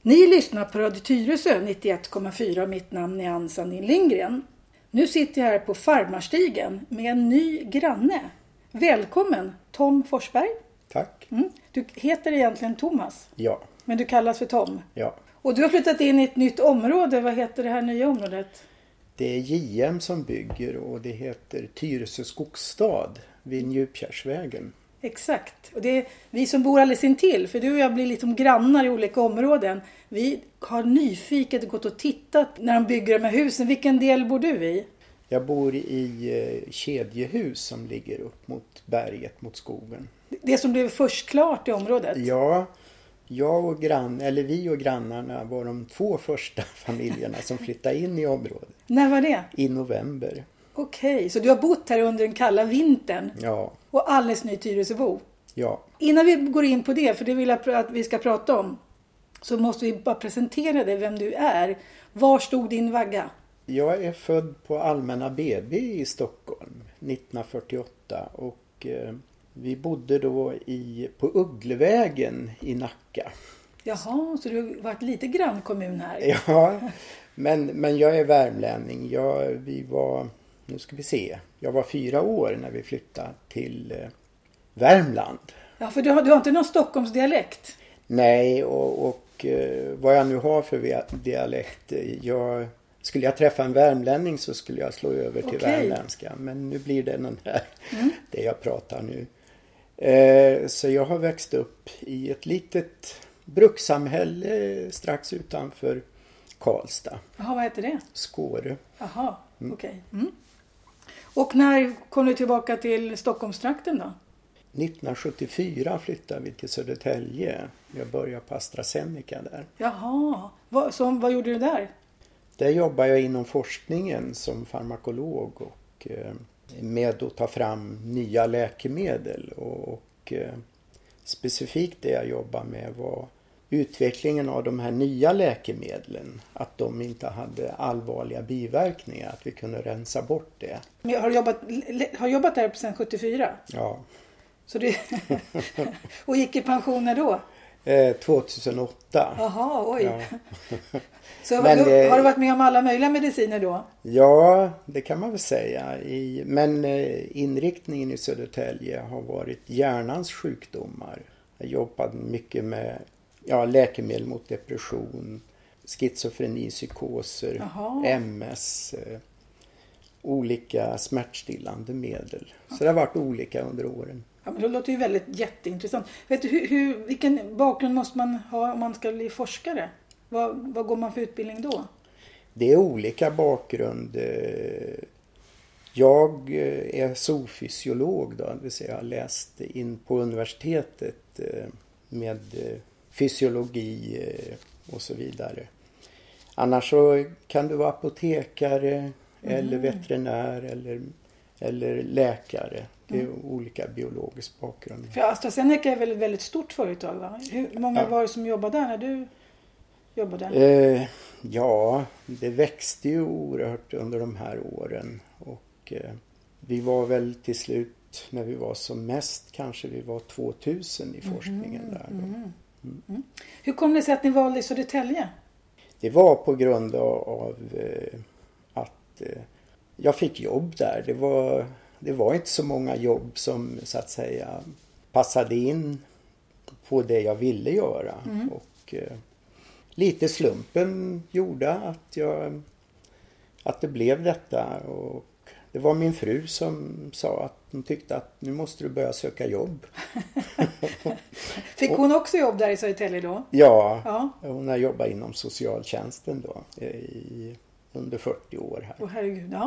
Ni lyssnar på Radio Tyresö 91,4. Mitt namn är Ann Sandin Lindgren. Nu sitter jag här på Farmarstigen med en ny granne. Välkommen Tom Forsberg. Tack. Du heter egentligen Thomas. Ja. Men du kallas för Tom. Ja. Och du har flyttat in i ett nytt område. Vad heter det här nya området? Det är JM som bygger och det heter Tyresö skogsstad vid Njupkärrsvägen. Exakt. Och det är vi som bor alldeles intill. För du och jag blir liksom grannar i olika områden. Vi har nyfiket gått och tittat när de bygger de här husen. Vilken del bor du i? Jag bor i kedjehus som ligger upp mot berget, mot skogen. Det som blev först klart i området? Ja, vi och grannarna var de 2 första familjerna som flyttade in i området. När var det? I november. Okej, så du har bott här under den kalla vintern? Ja. Och alldeles ny Tyresöbo? Ja. Innan vi går in på det, för det vill jag att vi ska prata om, så måste vi bara presentera dig, vem du är. Var stod din vagga? Jag är född på Allmänna BB i Stockholm 1948 och vi bodde då på Ugglevägen i Nacka. Jaha, så du har varit lite grannkommun här? Ja, men jag är värmlänning. Jag var 4 år när vi flyttade till Värmland. Ja, för du har inte någon Stockholmsdialekt? Nej, och vad jag nu har för dialekt, skulle jag träffa en värmlänning så skulle jag slå över till värmländska. Men nu blir det den här, det jag pratar nu. Så jag har växt upp i ett litet brukssamhälle strax utanför Karlstad. Jaha, vad heter det? Skåre. Jaha, okej. Och när kom du tillbaka till Stockholmstrakten då? 1974 flyttade vi till Södertälje. Jag började på AstraZeneca där. Jaha, vad gjorde du där? Där jobbar jag inom forskningen som farmakolog och med att ta fram nya läkemedel. Och specifikt det jag jobbar med var utvecklingen av de här nya läkemedlen. Att de inte hade allvarliga biverkningar, att vi kunde rensa bort det. Men har jobbat där sedan 74? Ja. Så du och gick i pension när då? 2008. Jaha, oj. Ja. Så har du varit med om alla möjliga mediciner då? Ja, det kan man väl säga. Men inriktningen i Södertälje har varit hjärnans sjukdomar. Jag jobbat mycket med läkemedel mot depression, schizofreni, psykoser, MS, olika smärtstillande medel. Så det har varit olika under åren. Ja, men det låter ju väldigt jätteintressant. Vet du, vilken bakgrund måste man ha om man ska bli forskare? Vad går man för utbildning då? Det är olika bakgrund. Jag är zoofysiolog då, det vill säga jag har läst in på universitetet med fysiologi och så vidare. Annars så kan du vara apotekare eller veterinär eller läkare. Det är olika biologisk bakgrund. För AstraZeneca är väl ett väldigt stort företag, va? Hur många var det som jobbade där när du jobbade? Det växte ju oerhört under de här åren. Och vi var väl till slut, när vi var som mest, kanske vi var 2000 i forskningen där då. Hur kom det sig att ni valde Södertälje? Det var på grund av att jag fick jobb där. Det var inte så många jobb som så att säga passade in på det jag ville göra. Och lite slumpen gjorde att det blev detta. Och det var min fru som sa att hon tyckte att nu måste du börja söka jobb. Fick hon också jobb där i Södertälje då? Ja, hon har jobbat inom socialtjänsten då under 40 år här. Åh herregud,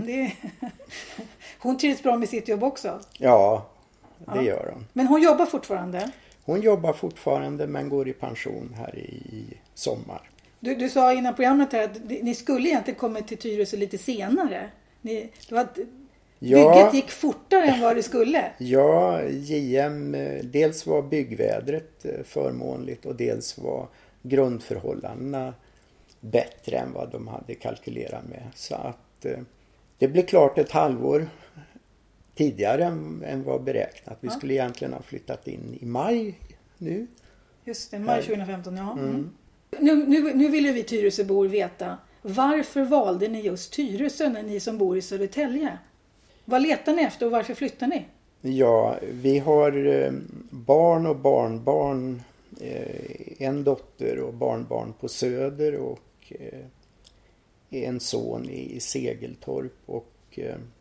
hon trivs bra med sitt jobb också? Ja, det gör hon. Men hon jobbar fortfarande? Hon jobbar fortfarande men går i pension här i sommar. Du sa innan programmet här att ni skulle egentligen komma till Tyresö lite senare. Bygget gick fortare än vad det skulle. Ja, JM, dels var byggvädret förmånligt och dels var grundförhållandena bättre än vad de hade kalkylerat med. Så att det blev klart ett halvår tidigare än vad beräknat. Vi skulle egentligen ha flyttat in i maj nu. Just det, maj 2015, ja. Nu vill ju vi Tyresöbor veta, varför valde ni just Tyresö när ni som bor i Södertälje? Vad letar ni efter och varför flyttar ni? Ja, vi har barn och barnbarn, en dotter och barnbarn på Söder och en son i Segeltorp, och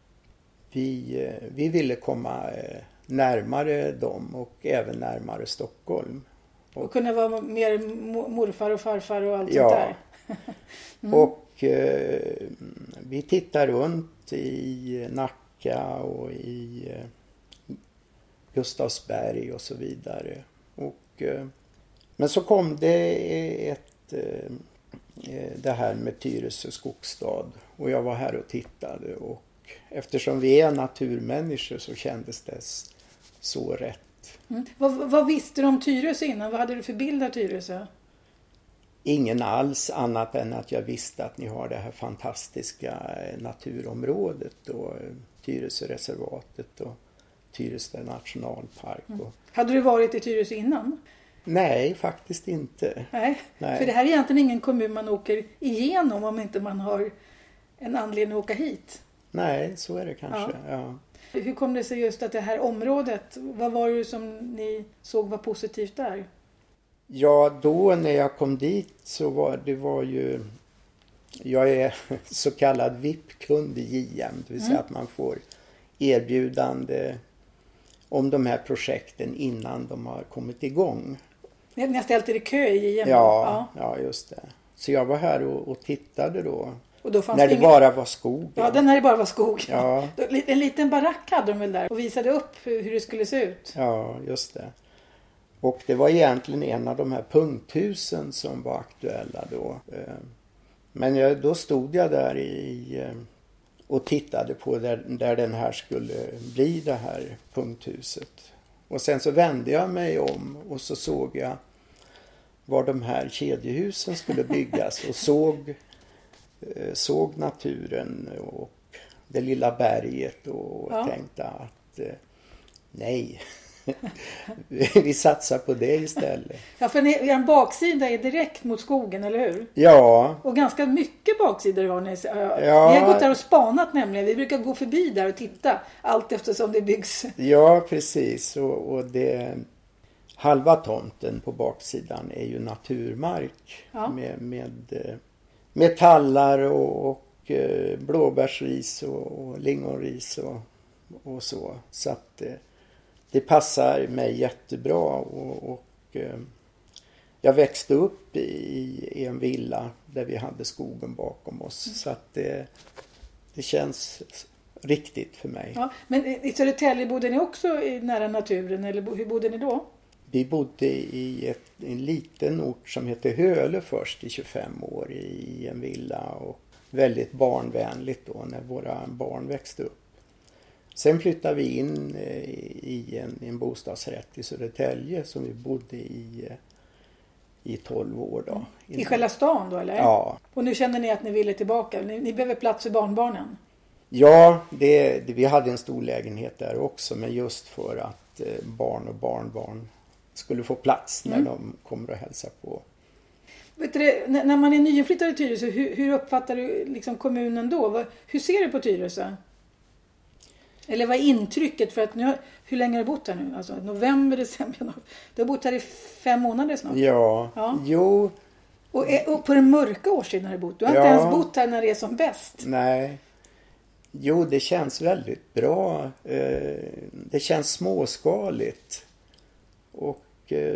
vi ville komma närmare dem och även närmare Stockholm. Och kunna vara mer morfar och farfar och allt sånt där. Och vi tittar runt i Nacka och i Gustavsberg och så vidare. Men så kom det det här med Tyresö skogsstad, och jag var här och tittade, och eftersom vi är naturmänniskor så kändes det så rätt. Vad visste du om Tyresö innan? Vad hade du för bild av Tyresö? Ingen alls, annat än att jag visste att ni har det här fantastiska naturområdet och Tyresöreservatet och Tyresö nationalpark. Hade du varit i Tyresö innan? Nej, faktiskt inte. Nej, för det här är egentligen ingen kommun man åker igenom om inte man har en anledning att åka hit. Nej, så är det kanske. Ja. Hur kom det sig just att det här området, vad var det som ni såg var positivt där? Ja, då när jag kom dit så var ju, jag är så kallad VIP-kund i JM, det vill säga att man får erbjudande om de här projekten innan de har kommit igång. Ni har ställt er i kö i JM? Ja, just det. Så jag var här och tittade då. Och då fanns när det bara var skog. Ja, den här bara var skog. Ja. En liten barack hade de väl där och visade upp hur det skulle se ut. Ja, just det. Och det var egentligen en av de här punkthusen som var aktuella då. Men då stod jag där och tittade på där den här skulle bli, det här punkthuset. Och sen så vände jag mig om och så såg jag var de här kedjehusen skulle byggas och såg naturen och det lilla berget och tänkte att nej, vi satsar på det istället. Ja, för er baksida är direkt mot skogen, eller hur? Ja. Och ganska mycket baksidor har ni. Ja. Vi har gått där och spanat nämligen. Vi brukar gå förbi där och titta allt eftersom det byggs. Ja, precis. Och halva tomten på baksidan är ju naturmark med tallar och blåbärsris och lingonris och så. Så att det passar mig jättebra och jag växte upp i en villa där vi hade skogen bakom oss. Så att det känns riktigt för mig. Ja, men i Södertälje bodde ni också nära naturen, eller hur bodde ni då? Vi bodde i en liten ort som heter Höle först i 25 år i en villa, och väldigt barnvänligt då när våra barn växte upp. Sen flyttade vi in i en bostadsrätt i Södertälje som vi bodde i 12 år då. I själva stan då, eller? Ja. Och nu känner ni att ni ville tillbaka? Ni behöver plats för barnbarnen? Ja, vi hade en stor lägenhet där också, men just för att barn och barnbarn skulle få plats när de kommer att hälsa på. Vet du, när man är nyinflyttad i Tyresö, hur uppfattar du liksom kommunen då? Hur ser du på Tyresö? Eller vad är intrycket? För att hur länge har du bott här nu? Alltså november, december. Du har bott här i 5 månader snart. Ja. Jo. Och på den mörka årstiden har du bott. Du har inte ens bott här när det är som bäst. Nej. Jo, det känns väldigt bra. Det känns småskaligt. Och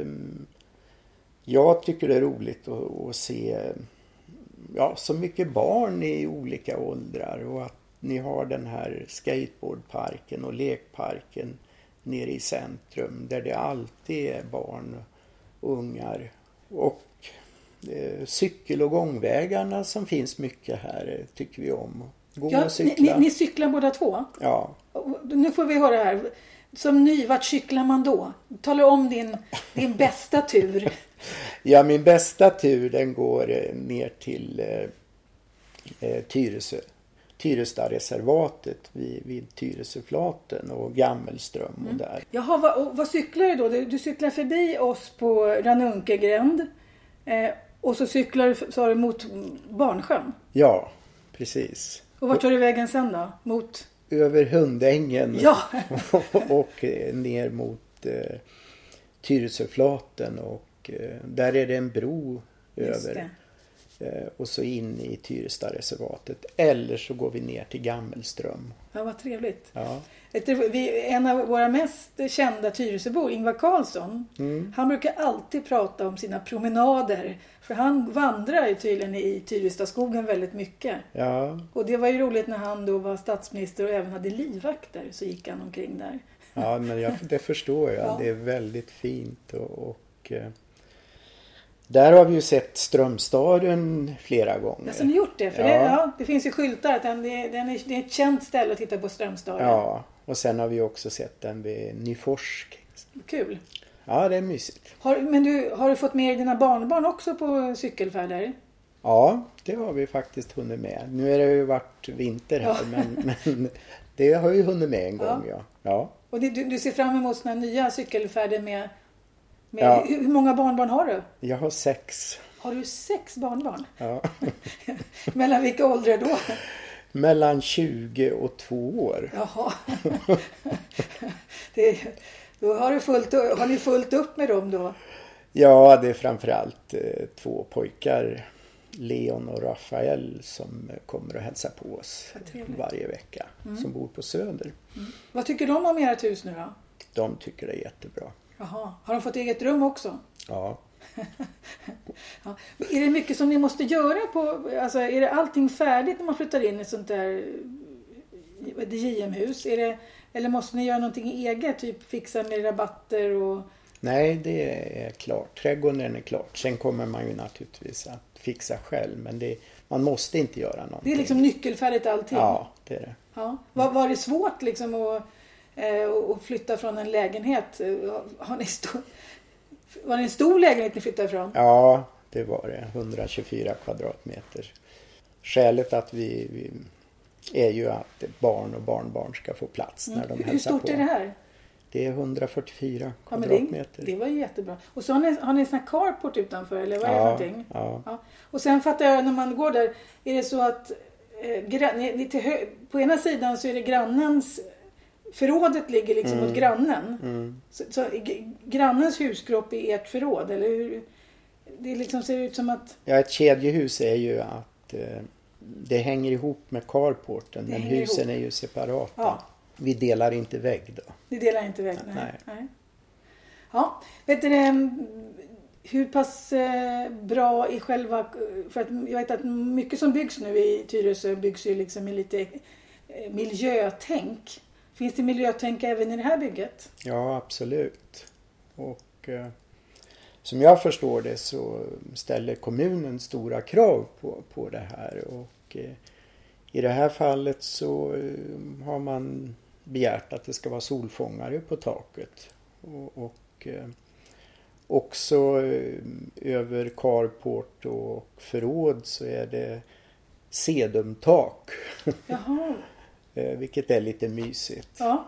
jag tycker det är roligt att se så mycket barn i olika åldrar. Och att ni har den här skateboardparken och lekparken nere i centrum där det alltid är barn och ungar. Och cykel- och gångvägarna som finns mycket här tycker vi om. Ni cyklar båda två? Ja. Nu får vi höra här. Som ny, vart cyklar man då? Tala om din bästa tur. Ja, min bästa tur den går ner till Tyrestareservatet vid Tyresöflaten och Gammelström och där. Jaha, vad cyklar du då? Du cyklar förbi oss på Ranunkegränd Och så cyklar du, sa du, mot Barnsjön? Ja, precis. Och vart tar du vägen sen då? Mot? Över Hundängen Ja. och ner mot Tyresöflaten och där är det en bro över. Och så in i Tyrestareservatet. Eller så går vi ner till Gammelström. Ja, vad trevligt. Ja. En av våra mest kända Tyresöbor, Ingvar Carlsson, han brukar alltid prata om sina promenader. För han vandrar ju tydligen i Tyrestaskogen väldigt mycket. Ja. Och det var ju roligt när han då var statsminister och även hade livvakter, så gick han omkring där. Ja, men det förstår jag. Ja. Det är väldigt fint och där har vi ju sett Strömstaden flera gånger. Ja, så ni gjort det? För Ja. det finns ju skyltar att det är ett känt ställe att titta på Strömstaden. Ja, och sen har vi också sett den vid Nyforsk. Kul. Ja, det är mysigt. Har du fått med dina barnbarn också på cykelfärder? Ja, det har vi faktiskt hunnit med. Nu är det ju varit vinter här, men det har ju hunnit med en gång, ja. Och du ser fram emot såna nya cykelfärder med Ja. Hur många barnbarn har du? Jag har 6. Har du 6 barnbarn? Ja. Mellan vilka åldrar då? Mellan 20 och 2 år. Jaha. Då har ni fullt upp med dem då? Ja, det är framförallt 2 pojkar, Leon och Rafael, som kommer att hälsa på oss varje vecka. Som bor på Söder. Vad tycker de om ert hus nu då? De tycker det är jättebra. Jaha. Har de fått eget rum också? Ja. Ja. Är det mycket som ni måste göra på, alltså är det allting färdigt när man flyttar in i ett sånt där JM-hus? Eller måste ni göra någonting eget, typ fixa med rabatter och... Nej, det är klart. Trädgården är klart. Sen kommer man ju naturligtvis att fixa själv, men man måste inte göra någonting. Det är liksom nyckelfärdigt allting? Ja, det är det. Ja. Var det svårt liksom att flytta från en lägenhet? Var det en stor lägenhet ni flyttade ifrån? Ja, det var det. 124 kvadratmeter. Skälet att vi är ju att barn och barnbarn ska få plats när de hälsar på. Hur stort är det här? Det är 144 Ja, men kvadratmeter. det var ju jättebra. Och så har ni en sån här carport utanför, eller vad är det för någonting? Ja. Och sen fattar jag, när man går där, är det så att på ena sidan så är det grannens... Förrådet ligger liksom mot grannen. Så grannens huskropp är ert förråd, eller hur? Det liksom ser ut som att... Ja, ett kedjehus är ju att det hänger ihop med carporten, men husen är ju separata. Ja. Vi delar inte vägg då. Ni delar inte vägg? Nej. Ja, vet du hur pass bra i själva... För att jag vet att mycket som byggs nu i Tyresö byggs ju liksom i lite miljötänk. Finns det miljötänk även i det här bygget? Ja, absolut. Och som jag förstår det så ställer kommunen stora krav på det här. Och i det här fallet så har man begärt att det ska vara solfångare på taket. Och också över carport och förråd så är det sedumtak. Jaha. Vilket är lite mysigt. Ja.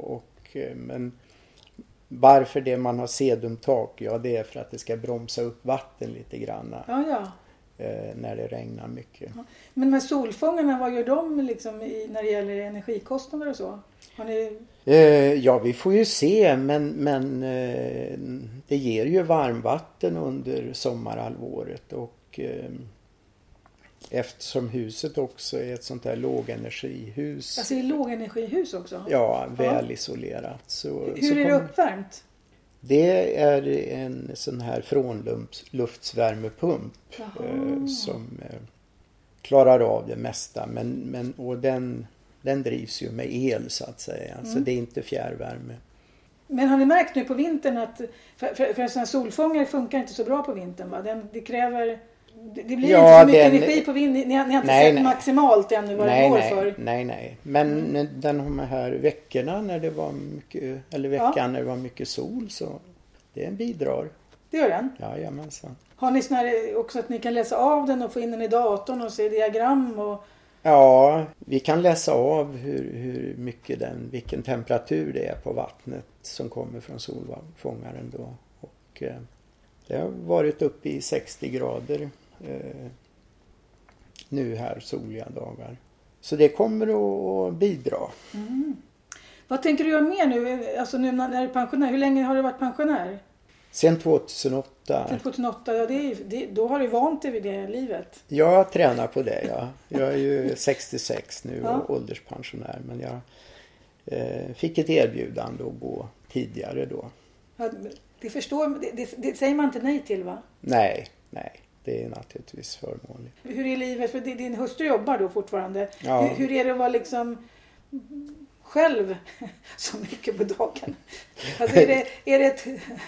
Men varför det man har sedumtak? Ja, det är för att det ska bromsa upp vatten lite grann. Ja. När det regnar mycket. Ja. Men med solfångarna, vad gör de liksom när det gäller energikostnader och så? Har ni... Ja, vi får ju se, men det ger ju varmvatten under sommarhalvåret och eftersom huset också är ett sånt här lågenergihus. Alltså det är lågenergihus också? Ja, väl isolerat. Hur är det uppvärmt? Det är en sån här frånluftsvärmepump som klarar av det mesta. Och den drivs ju med el så att säga. Så det är inte fjärrvärme. Men har ni märkt nu på vintern att för en sån här solfångare funkar inte så bra på vintern, va? Det kräver... Det blir inte så mycket energi på vintern. Ni har inte sett maximalt ännu vad det går för. Nej. Men de här veckorna när det var mycket, eller veckan när det var mycket sol, så det bidrar. Det gör den? Jajamensan. Har ni sån här också att ni kan läsa av den och få in den i datorn och se diagram och... Ja, vi kan läsa av hur mycket vilken temperatur det är på vattnet som kommer från solfångaren då. Och Det har varit uppe i 60 grader nu här soliga dagar. Så det kommer att bidra. Mm. Vad tänker du göra mer nu? Alltså nu när du är pensionär. Hur länge har du varit pensionär? Sen 2008. Sen 2008, ja, då har du vant dig vid det livet. Jag tränar på det, ja. Jag är ju 66 nu och ålderspensionär. Men jag fick ett erbjudande att gå tidigare då. Ja, det säger man inte nej till, va? Nej. Det är naturligtvis förmånligt. Hur är livet? För din hustru jobbar då fortfarande. Ja. Hur är det att vara liksom själv så mycket på dagen? Alltså är det ett...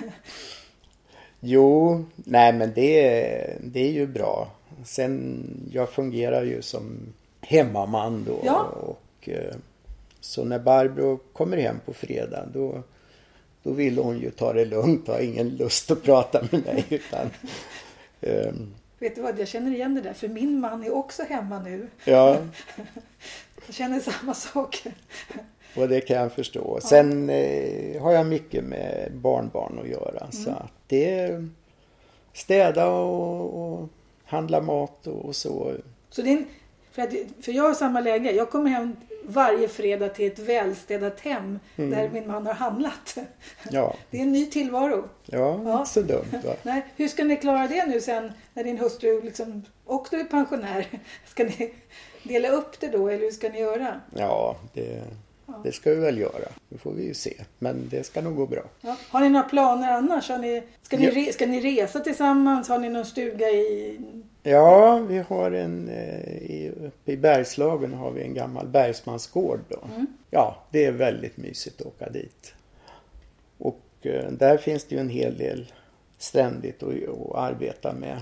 Jo, nej men det är ju bra. Sen, jag fungerar ju som hemmaman då. Ja. Och, så när Barbro kommer hem på fredag då vill hon ju ta det lugnt och har ingen lust att prata med mig. Utan, vet du vad, jag känner igen det där. För min man är också hemma nu. Ja. Jag känner samma sak. Och det kan jag förstå. Sen har jag mycket med barnbarn att göra. Så att det är städa och handla mat och så. Så det är för jag har samma läge. Jag kommer hem varje fredag till ett välstädat hem där min man har handlat. Ja. Det är en ny tillvaro. Ja, inte så dumt, va? Nej, hur ska ni klara det nu sen när din hustru liksom också är pensionär? Ska ni dela upp det då eller hur ska ni göra? Ja, det ska vi väl göra. Det får vi ju se. Men det ska nog gå bra. Ja. Har ni några planer annars? Ska ni resa tillsammans? Har ni någon stuga i... Ja, vi har uppe i Bergslagen har vi en gammal bergsmansgård då. Ja, det är väldigt mysigt att åka dit. Och där finns det ju en hel del ständigt att arbeta med.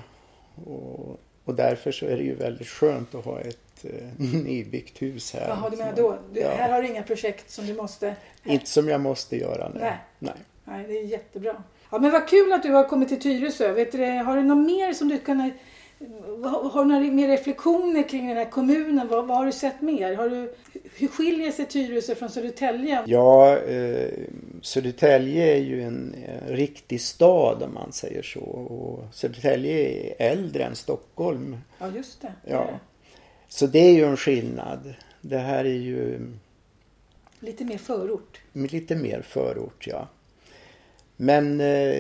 Och därför så är det ju väldigt skönt att ha ett nybyggt hus här. Jaha, du menar då? Här har du inga projekt som du måste... Inte som jag måste göra nu. Nej. Nej, det är jättebra. Ja, men vad kul att du har kommit till Tyresö. Vet du, har du något mer som du kan... Har du några mer reflektioner kring den här kommunen? Vad har du sett mer? Hur skiljer sig Tyresö från Södertälje? Ja, Södertälje är ju en riktig stad om man säger så. Och Södertälje är äldre än Stockholm. Ja, just det. Ja. Så det är ju en skillnad. Det här är ju... Lite mer förort. Lite mer förort, ja. Men...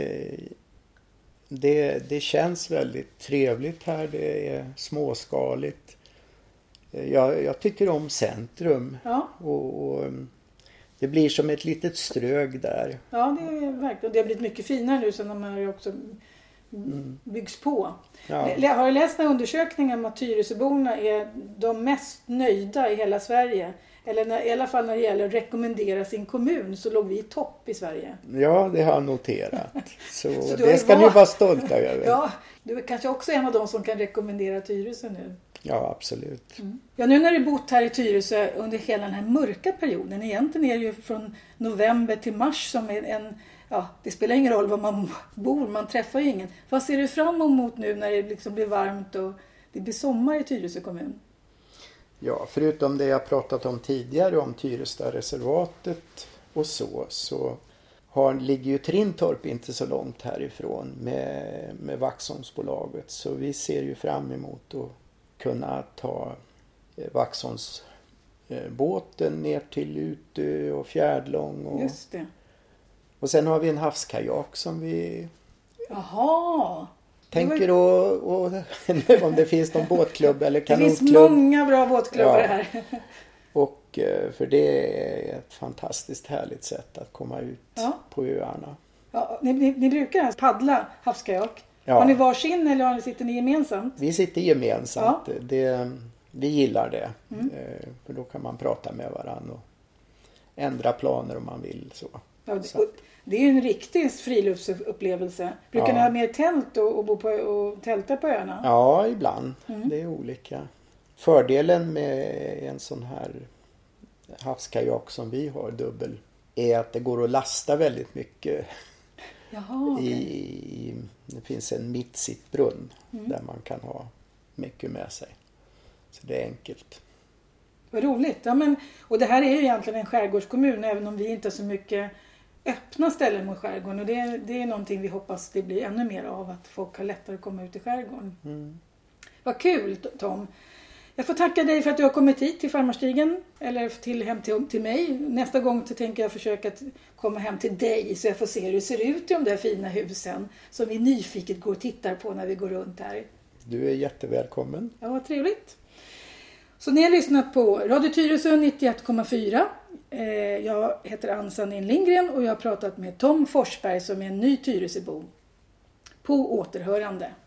Det känns väldigt trevligt här. Det är småskaligt. Jag tycker om centrum. Ja. Och det blir som ett litet strög där. Ja, det är verkligen. Det har blivit mycket finare nu sen de här också byggs på. Ja. Har du läst den här undersökningen om att Tyresöborna är de mest nöjda i hela Sverige? Eller i alla fall när det gäller att rekommendera sin kommun så låg vi i topp i Sverige. Ja, det har jag noterat. Så det ska ni vara stolta över. Ja, du är kanske också en av de som kan rekommendera Tyresö nu. Ja, absolut. Ja, nu när du bott här i Tyresö under hela den här mörka perioden. Egentligen är det ju från november till mars som är det spelar ingen roll var man bor, man träffar ju ingen. Vad ser du fram emot nu när det liksom blir varmt och det blir sommar i Tyresö kommun? Ja, förutom det jag pratat om tidigare om Tyresta-reservatet och så ligger ju Trintorp inte så långt härifrån med Vaxholmsbolaget. Så vi ser ju fram emot att kunna ta Vaxholmsbåten ner till Utö och Fjärdlång. Just det. Och sen har vi en havskajak som vi... Jaha! Tänker om det finns någon båtklubb eller kanotklubb. Det finns många bra båtklubbar här. Och för det är ett fantastiskt härligt sätt att komma ut på öarna. Ja, ni brukar paddla havskajak. Ja. Har ni varsin eller sitter ni gemensamt? Vi sitter gemensamt. Ja. Vi gillar det. För då kan man prata med varandra och ändra planer om man vill. Så. Ja, det är ju en riktig friluftsupplevelse. Brukar ni ha mer tält och bo på och tälta på öarna? Ja, ibland. Det är olika. Fördelen med en sån här havskajak som vi har dubbel är att det går att lasta väldigt mycket. Jaha, okay. Det finns en mittsittbrunn där man kan ha mycket med sig. Så det är enkelt. Vad roligt. Ja, och det här är ju egentligen en skärgårdskommun även om vi inte har så mycket öppna ställen mot skärgården. Och det är någonting vi hoppas det blir ännu mer av. Att folk har lättare att komma ut i skärgården. Vad kul, Tom. Jag får tacka dig för att du har kommit hit till Farmarstigen. Eller hem till mig. Nästa gång så tänker jag försöka att komma hem till dig. Så jag får se hur det ser ut i de där fina husen. Som vi nyfiket går och tittar på när vi går runt här. Du är jättevälkommen. Ja, vad trevligt. Så ni har lyssnat på Radio Tyresö 91,4. Jag heter Ann-Sannin Lindgren och jag har pratat med Tom Forsberg som är en ny Tyresöbo. På återhörande.